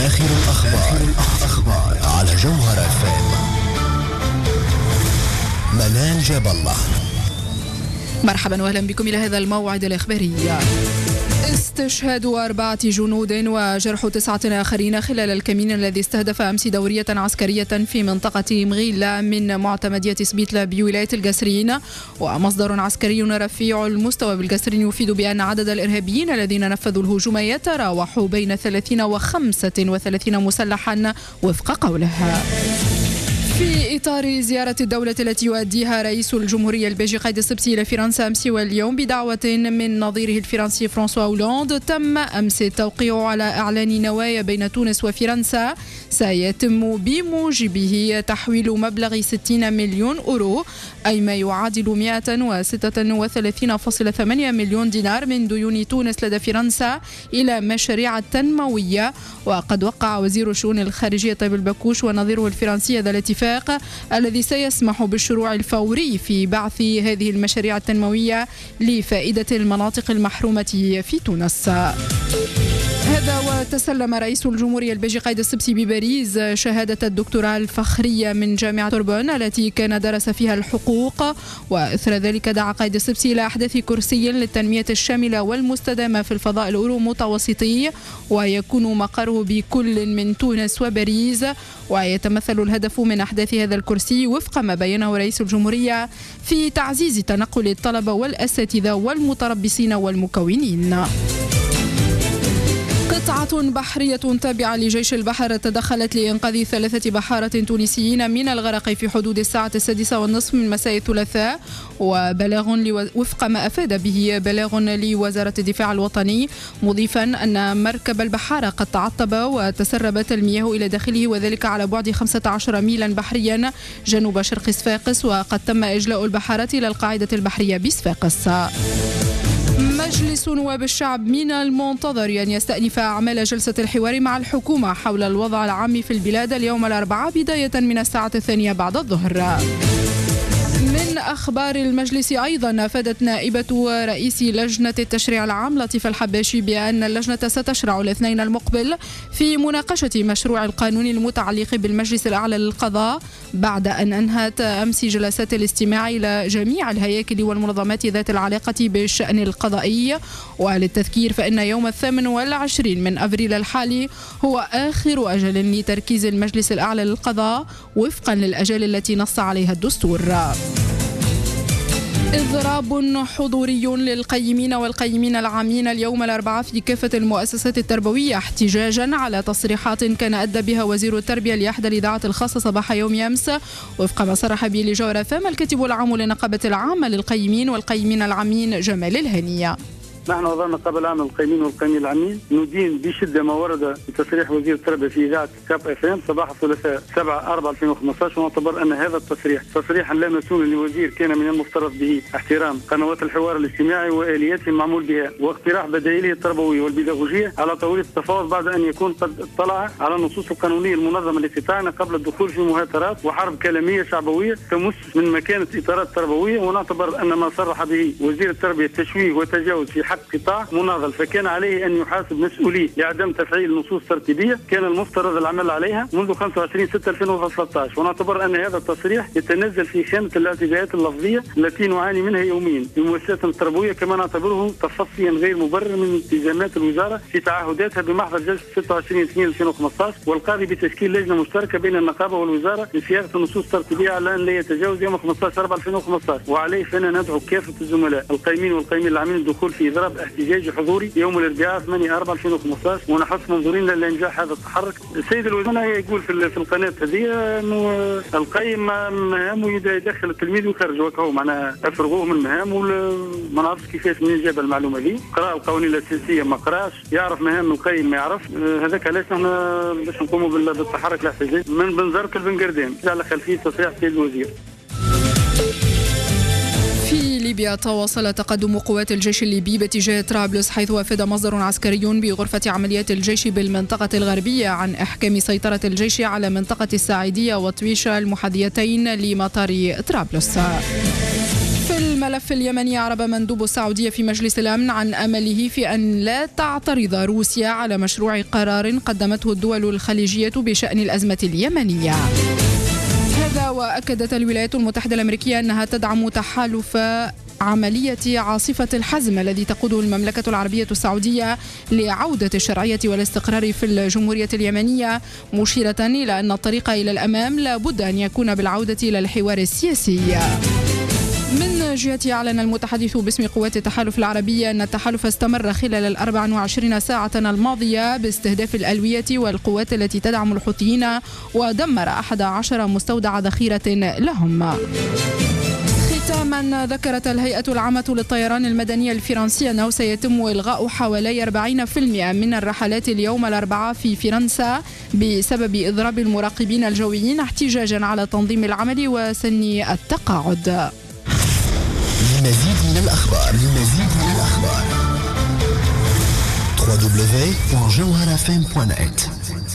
آخر الأخبار على جوهر FM. منال جاب الله. مرحبا واهلا بكم إلى هذا الموعد الإخباري. استشهاد 4 جنود وجرح 9 آخرين خلال الكمين الذي استهدف أمس دورية عسكرية في منطقة مغيلة من معتمدية سبيتلا بولاية القصرين. ومصدر عسكري رفيع المستوى بالقصرين يفيد بأن عدد الإرهابيين الذين نفذوا الهجوم يتراوح بين 30 و 35 مسلحا وفق قولها. في إطار زيارة الدولة التي يؤديها رئيس الجمهورية البيجي قايد السبتي إلى فرنسا أمس واليوم بدعوة من نظيره الفرنسي فرانسوا هولاند، تم أمس التوقيع على إعلان نوايا بين تونس وفرنسا سيتم بموجبه تحويل مبلغ 60 مليون أورو، أي ما يعادل 136.8 مليون دينار من ديون تونس لدى فرنسا إلى مشاريع تنموية. وقد وقع وزير الشؤون الخارجية طيب البكوش ونظيره الفرنسي هذا الاتفاق الذي سيسمح بالشروع الفوري في بعث هذه المشاريع التنموية لفائدة المناطق المحرومة في تونس. هذا وتسلم رئيس الجمهورية البيجي قايد السبتي بباريس شهادة الدكتوراه الفخرية من جامعة سوربون التي كان درس فيها الحقوق. وإثر ذلك دعا قايد السبتي إلى أحداث كرسي للتنمية الشاملة والمستدامة في الفضاء الأورو متوسطي، ويكون مقره بكل من تونس وباريس. ويتمثل الهدف من أحداث هذا الكرسي وفق ما بينه رئيس الجمهورية في تعزيز تنقل الطلبة والأساتذة والمتربصين والمكونين. قطعة بحرية تابعة لجيش البحر تدخلت لإنقاذ 3 بحارة تونسيين من الغرق في حدود الساعة 6:30 من مساء الثلاثاء، وبلاغ وفق ما أفاد به بلاغ لوزارة الدفاع الوطني، مضيفا أن مركب البحارة قد تعطب وتسربت المياه إلى داخله، وذلك على بعد 15 ميلا بحريا جنوب شرق صفاقس، وقد تم إجلاء البحارة إلى القاعدة البحرية بصفاقس. مجلس نواب الشعب من المنتظر أن يستأنف أعمال جلسة الحوار مع الحكومة حول الوضع العام في البلاد اليوم الأربعاء بداية من الساعة 2 بعد الظهر. من أخبار المجلس أيضا أفادت نائبة رئيس لجنة التشريع العام لطيفة الحباشي بأن اللجنة ستشرع الاثنين المقبل في مناقشة مشروع القانون المتعلق بالمجلس الأعلى للقضاء، بعد أن أنهت أمس جلسات الاستماع إلى جميع الهياكل والمنظمات ذات العلاقة بالشأن القضائي. وللتذكير فإن يوم 28 من أبريل الحالي هو آخر أجل لتركيز المجلس الأعلى للقضاء وفقا للأجال التي نص عليها الدستور. إضراب حضوري للقيمين والقيمين العامين اليوم الأربعاء في كافة المؤسسات التربوية احتجاجا على تصريحات كان أدى بها وزير التربية لأحد الإذاعات الخاصة صباح يوم أمس، وفق ما صرح به لجوهر FM الكاتب العام للنقابة العامة للقيمين والقيمين العامين جمال الهنية. نحن أعضاء النقابة العامة للقيمين والقيمين العامين ندين بشدة ما ورد بتصريح وزير التربية في إذاعة كاب FM صباح الثلاثاء 7/4/2015، ونعتبر أن هذا التصريح تصريحا لا مسؤول لوزير كان من المفترض به احترام قنوات الحوار الاجتماعي وآلياته المعمول بها واقتراح بدائله التربوية والبيداغوجية على طاولة التفاوض، بعد أن يكون قد اطلع على النصوص القانونية المنظمة التي تعنى قبل الدخول في مهاترات وحرب كلامية شعبوية تمس من مكانة إطارات تربوية. ونعتبر أن ما صرح به وزير التربية تشويه وتجاوز في حق قطاع مناضل، فكان عليه أن يحاسب مسؤوليه لعدم تفعيل نصوص ترتيبية كان المفترض العمل عليها منذ 25/6/2013. ونعتبر أن هذا التصريح يتنزل في خانة الاعتداءات اللفظية التي نعاني منها يوميا في مؤسساتنا التربوية، كما نعتبره تصفيا غير مبرر من التزامات الوزارة في تعهداتها بمحضر جلسة 26/2/2015 والقاضي بتشكيل لجنة مشتركة بين النقابة والوزارة لصياغة النصوص الترتيبية على أن لا يتجاوز يوم 15/4/2015. وعليه فإننا ندعو كافة الزملاء القائمين والقائمين العامين الدخول في إضراب احتجاجي حضوري يوم الاربعاء 8/4/2015، ونحث منظورين لإنجاح هذا التحرك. السيد الوزير يقول في القناة هذه أنه القيم مهامه يدخل التلميذ ويخرج، وكهو معناها افرغوه من مهامه. ما نعرفش كيفاش منين جاب المعلومة دي، قرأ القوانين الأساسية ما قراش، يعرف مهام القيم ما يعرف. هذاك علاش نحن باش نقوموا بالتحرك الاحتجاجي من بنزرك لبن قردان على خلفية تصريح السيد الوزير. في ليبيا تواصل تقدم قوات الجيش الليبي باتجاه طرابلس، حيث أفاد مصدر عسكري بغرفة عمليات الجيش بالمنطقة الغربية عن إحكام سيطرة الجيش على منطقة الساعدية وطويشة المحاذيتين لمطار طرابلس. في الملف اليمني، أعرب مندوب السعودية في مجلس الأمن عن أمله في أن لا تعترض روسيا على مشروع قرار قدمته الدول الخليجية بشأن الأزمة اليمنية. هذا وأكدت الولايات المتحدة الأمريكية أنها تدعم تحالف عملية عاصفة الحزم الذي تقوده المملكة العربية السعودية لعودة الشرعية والاستقرار في الجمهورية اليمنية، مشيرة إلى أن الطريق إلى الأمام لابد أن يكون بالعودة إلى الحوار السياسي. من جهته أعلن المتحدث باسم قوات التحالف العربية أن التحالف استمر خلال 24 ساعة الماضية باستهداف الألوية والقوات التي تدعم الحوثيين، ودمر 11 مستودع ذخيرة لهم. ختاما، ذكرت الهيئة العامة للطيران المدني الفرنسية أنه سيتم إلغاء حوالي 40% من الرحلات اليوم الأربعاء في فرنسا بسبب إضراب المراقبين الجويين احتجاجا على تنظيم العمل وسن التقاعد. للمزيد من الأخبار www.jawharafm.net